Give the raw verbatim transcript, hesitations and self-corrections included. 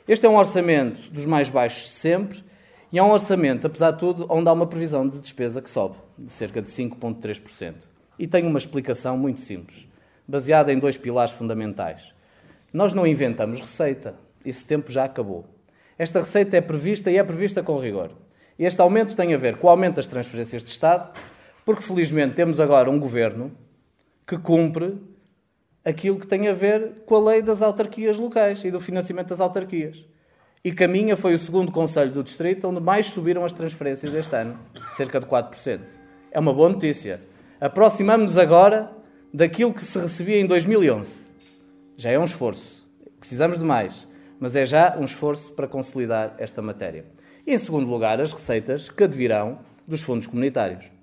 Este é um orçamento dos mais baixos de sempre e é um orçamento, apesar de tudo, onde há uma previsão de despesa que sobe, de cerca de cinco vírgula três por cento. E tem uma explicação muito simples, baseada em dois pilares fundamentais. Nós não inventamos receita, esse tempo já acabou. Esta receita é prevista e é prevista com rigor. Este aumento tem a ver com o aumento das transferências de Estado, porque felizmente temos agora um governo que cumpre aquilo que tem a ver com a lei das autarquias locais e do financiamento das autarquias. E Caminha foi o segundo concelho do distrito onde mais subiram as transferências este ano, cerca de quatro por cento. É uma boa notícia. Aproximamos-nos agora daquilo que se recebia em dois mil e onze. Já é um esforço. Precisamos de mais, mas é já um esforço para consolidar esta matéria. E, em segundo lugar, as receitas que advirão dos fundos comunitários.